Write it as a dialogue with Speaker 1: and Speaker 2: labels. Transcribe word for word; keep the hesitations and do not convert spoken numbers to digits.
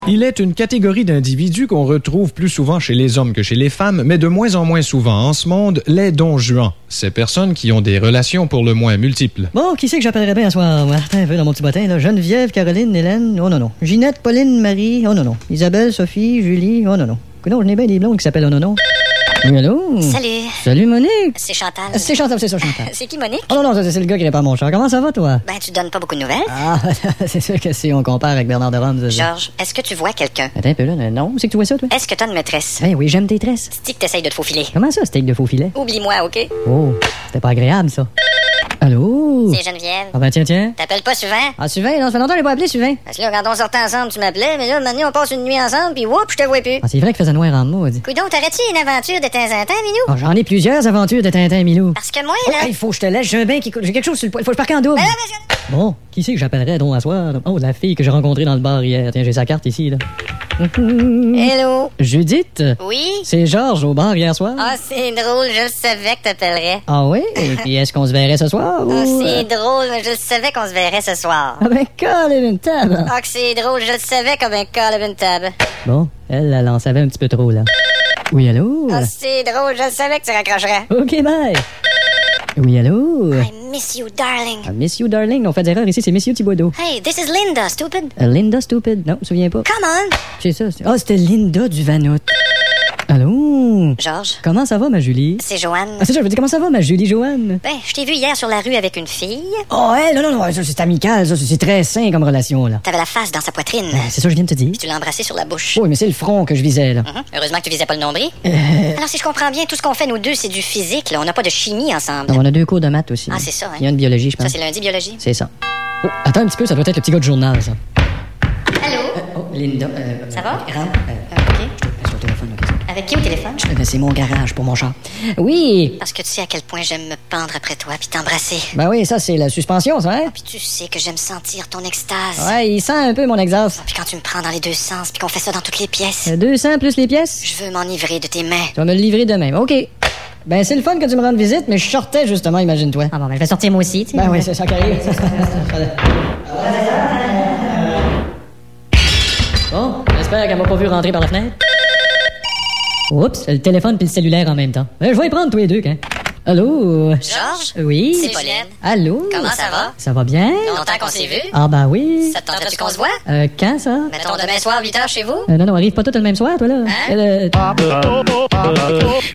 Speaker 1: Il est une catégorie d'individus qu'on retrouve plus souvent chez les hommes que chez les femmes, mais de moins en moins souvent en ce monde, les don Juan. Ces personnes qui ont des relations pour le moins multiples.
Speaker 2: Bon, qui c'est que j'appellerais bien à soir? Attends un peu dans mon petit bottin, là. Geneviève, Caroline, Hélène, oh non, non. Ginette, Pauline, Marie, oh non, non. Isabelle, Sophie, Julie, oh non, non. Coudonc, j'en ai bien des blondes qui s'appellent oh non, non. Oui, allô?
Speaker 3: Salut.
Speaker 2: Salut, Monique.
Speaker 3: C'est Chantal.
Speaker 2: C'est Chantal, c'est ça, Chantal.
Speaker 3: C'est qui, Monique?
Speaker 2: Oh non, non, c'est, c'est le gars qui répond à mon chat. Comment ça va, toi?
Speaker 3: Ben, tu donnes pas beaucoup de nouvelles.
Speaker 2: Ah, c'est sûr que si on compare avec Bernard de Rome...
Speaker 3: Georges, est-ce que tu vois quelqu'un?
Speaker 2: Attends un peu, là. Non, c'est que tu vois ça, toi?
Speaker 3: Est-ce que t'as une maîtresse?
Speaker 2: Ben oui, j'aime tes tresses.
Speaker 3: Tu dis que t'essayes de te faufiler.
Speaker 2: Comment ça, steak de faux filet?
Speaker 3: Oublie-moi, OK?
Speaker 2: Oh, c'était pas agréable, ça. Allô?
Speaker 3: C'est Geneviève.
Speaker 2: Ah ben tiens, tiens.
Speaker 3: T'appelles pas souvent?
Speaker 2: Ah, Sylvain, non, ça fait longtemps que je l'ai pas appelé, Sylvain.
Speaker 3: Parce que là, quand on sortait ensemble, tu m'appelais, mais là, maintenant, on passe une nuit ensemble, puis whoop, je te vois plus.
Speaker 2: Ah, c'est vrai qu'il faisait noir en moi, dit.
Speaker 3: Coudonc, t'aurais-tu une aventure de temps en temps, Minou?
Speaker 2: Ah, j'en ai plusieurs aventures de Tintin, Milou.
Speaker 3: Parce que moi,
Speaker 2: Oh,
Speaker 3: là...
Speaker 2: il faut que je te laisse, j'ai un bain qui coûte. J'ai quelque chose sur le poil. Il faut que je parque en double.
Speaker 3: Ben là, monsieur...
Speaker 2: Bon, qui c'est que j'appellerais donc à soir? Oh, la fille que j'ai rencontrée dans le bar hier. Tiens, j'ai sa carte ici, là.
Speaker 3: Hello?
Speaker 2: Judith?
Speaker 3: Oui?
Speaker 2: C'est Georges au bar hier soir?
Speaker 3: Ah, c'est drôle, je le savais que t'appellerais.
Speaker 2: Ah oui? Et puis est-ce qu'on se verrait ce soir? Ou...
Speaker 3: Ah, c'est drôle, mais je le savais qu'on se verrait ce soir.
Speaker 2: Ah ben, colle une table.
Speaker 3: Ah, que c'est drôle, je le savais comme un call une table.
Speaker 2: Bon, elle, elle en savait un petit peu trop, là. Oui, allô?
Speaker 3: Ah, c'est drôle, je le savais que tu raccrocherais.
Speaker 2: OK, bye. Oui, allô?
Speaker 3: I miss you, darling.
Speaker 2: I miss you, darling. On fait des erreurs ici, c'est Monsieur Thibodeau.
Speaker 3: Hey, this is Linda, stupid.
Speaker 2: Euh, Linda Stupid. Non, je me souviens pas.
Speaker 3: Come on.
Speaker 2: C'est ça. c'est- Ah, c'était Linda du Vanout. Allô?
Speaker 3: Georges,
Speaker 2: Comment ça va, ma Julie?
Speaker 3: c'est Joanne.
Speaker 2: Ah, c'est ça, je veux dire, comment ça va, ma Julie Joanne?
Speaker 3: Ben, je t'ai vu hier sur la rue avec une fille.
Speaker 2: Oh, elle, non, non, non, ça, c'est amical, ça, c'est très sain comme relation, là.
Speaker 3: T'avais la face dans sa poitrine.
Speaker 2: Ah, c'est ça que je viens de te dire?
Speaker 3: Tu l'as embrassé sur la bouche.
Speaker 2: Oui, mais c'est le front que je visais, là.
Speaker 3: Mhm. Heureusement que tu visais pas le nombril.
Speaker 2: Euh,
Speaker 3: Alors, si je comprends bien, tout ce qu'on fait, nous deux, c'est du physique, là. On n'a pas de chimie ensemble.
Speaker 2: non, on a deux cours de maths aussi.
Speaker 3: Ah, c'est ça, hein.
Speaker 2: Il y a une biologie, je
Speaker 3: Ça,
Speaker 2: pense.
Speaker 3: c'est lundi, biologie.
Speaker 2: C'est ça. Oh, attends un petit peu, ça doit être le petit gars du journal, ça.
Speaker 3: Allô?
Speaker 2: Oh, Linda. Euh,
Speaker 3: Ça va?
Speaker 2: Rentre. Euh,
Speaker 3: Euh, OK.
Speaker 2: je suis au téléphone, ok.
Speaker 3: Avec qui au téléphone?
Speaker 2: Euh, ben, c'est mon garage pour mon char. Oui.
Speaker 3: Parce que tu sais à quel point j'aime me pendre après toi puis t'embrasser.
Speaker 2: Ben oui, ça, c'est la suspension, ça, hein?
Speaker 3: Puis tu sais que j'aime sentir ton extase.
Speaker 2: Ouais, il sent un peu mon exhaust.
Speaker 3: Puis quand tu me prends dans les deux sens puis qu'on fait ça dans toutes les pièces,
Speaker 2: Euh, deux cents plus les pièces?
Speaker 3: je veux m'enivrer de tes mains.
Speaker 2: Tu vas me le livrer demain. OK. Ben, c'est le fun que tu me rendes visite, mais je sortais justement, imagine-toi.
Speaker 4: Ah bon, ben je vais sortir moi aussi, tu sais.
Speaker 2: Ben oui, c'est ça qui arrive. Bon, j'espère qu'elle m'a pas vu rentrer par la fenêtre. Oups, le téléphone puis le cellulaire en même temps. Ben, je vais y prendre tous les deux, hein. Allô?
Speaker 3: Georges?
Speaker 2: Oui?
Speaker 3: C'est Pauline.
Speaker 2: Allô?
Speaker 3: Comment ça va?
Speaker 2: Ça va bien?
Speaker 3: Longtemps qu'on s'est vu?
Speaker 2: Ah ben oui.
Speaker 3: Ça te tenterait-tu qu'on se voit?
Speaker 2: Euh, quand ça?
Speaker 3: Mettons demain soir, huit heures chez vous?
Speaker 2: Euh, non, non, arrive pas tout le même soir, toi, là.
Speaker 3: Hein?
Speaker 2: Euh,